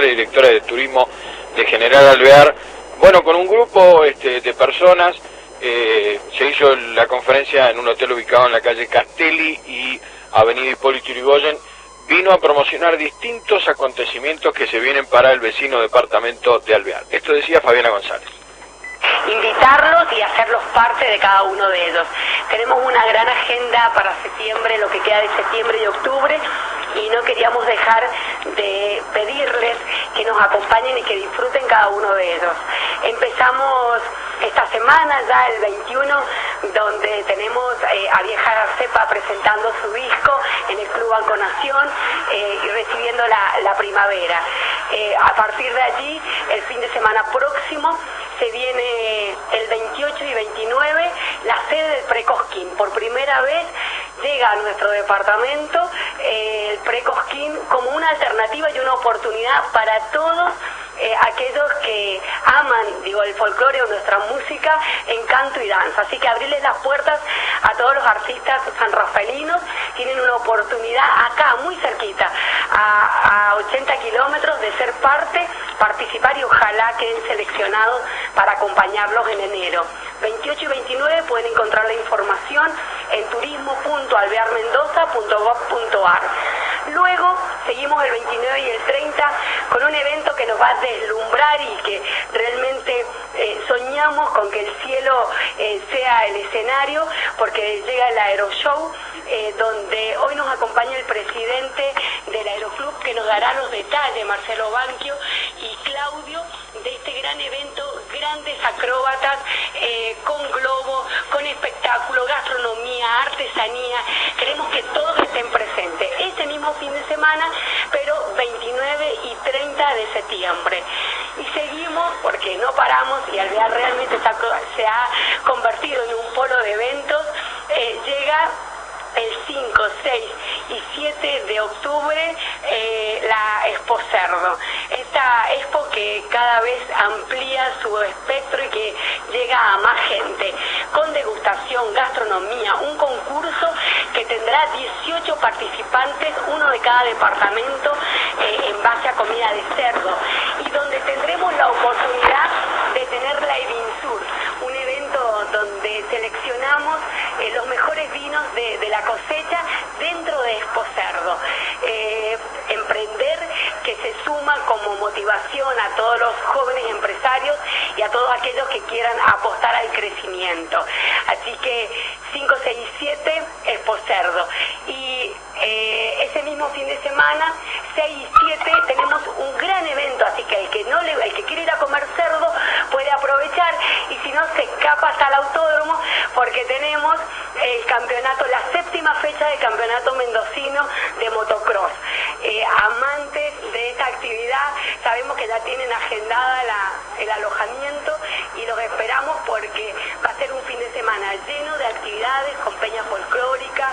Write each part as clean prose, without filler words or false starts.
González, directora de Turismo de General Alvear. Bueno, con un grupo de personas se hizo la conferencia en un hotel ubicado en la calle Castelli y Avenida Hipólito Yrigoyen. Vino a promocionar distintos acontecimientos que se vienen para el vecino departamento de Alvear. Esto decía Fabiana González. Invitarlos y hacerlos parte de cada uno de ellos. Tenemos una gran agenda para septiembre, lo que queda de septiembre y octubre, y no queríamos dejar de pedirles que nos acompañen y que disfruten cada uno de ellos. Empezamos esta semana, ya el 21, donde tenemos a Vieja Cepa presentando su disco en el Club Banco Nación y recibiendo la primavera. A partir de allí, el fin de semana próximo, se viene el 28 y 29 la sede del Precosquín. Por primera vez llega a nuestro departamento el Precosquín como una alternativa y una oportunidad para todos aquellos que aman, el folclore o nuestra música en canto y danza. Así que abrirles las puertas a todos los artistas sanrafaelinos. Tienen una oportunidad acá, muy cerquita, a 80 kilómetros de ser parte, participar y ojalá queden seleccionados para acompañarlos en enero. 28 y 29 pueden encontrar la información en turismo.alvearmendoza.gov.ar. Luego seguimos el 29 y el 30 con un evento que nos va a deslumbrar y que realmente soñamos con que el cielo sea el escenario, porque llega el Aeroshow, donde hoy nos acompaña el presidente del Aeroclub, que nos dará los detalles, Marcelo Banquio y Claudio, de este gran evento, grandes acróbatas, con globo, con espectáculo, gastronomía, artesanía. Queremos que todos estén presentes ese mismo fin de semana, pero 29 y 30 de septiembre. Y seguimos porque no paramos y Alvear realmente se ha convertido en un polo de eventos. Llega el 5, 6 y 7 de octubre la Expo Cerdo. Esta expo que cada vez amplía su espectro y que llega a más gente, con degustación, gastronomía, un concurso que tendrá 18 participantes, uno de cada departamento, en base a comida de cerdo, y donde tendremos la oportunidad de tener la Evinsur, un evento donde seleccionamos los mejores vinos de la cosecha dentro de Expo Cerdo. Emprender, que se suma como motivación a todos los jóvenes empresarios y a todos aquellos que quieran apostar al crecimiento. Así que 5, 6 y 7, Expo Cerdo. Y ese mismo fin de semana, 6 y 7, tenemos un gran evento, así que el que quiere ir a comer cerdo puede aprovechar, y si no, se escapa hasta el autódromo, porque tenemos el campeonato, la 7ª fecha del campeonato mendocino de motocross. Amantes de esta actividad, sabemos que ya tienen agendada el alojamiento y los esperamos, porque va a ser un fin de semana lleno de actividades, con peña folclórica,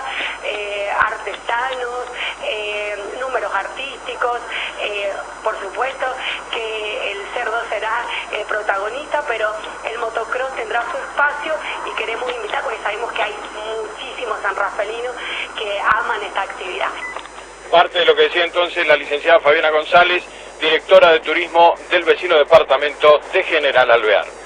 artesanos, números artísticos. Por supuesto que el cerdo será el protagonista, pero el motocross tendrá su espacio y queremos invitar, porque sabemos que hay muchísimos sanrafaelinos que aman esta actividad. Parte de lo que decía entonces la licenciada Fabiana González, directora de Turismo del vecino departamento de General Alvear.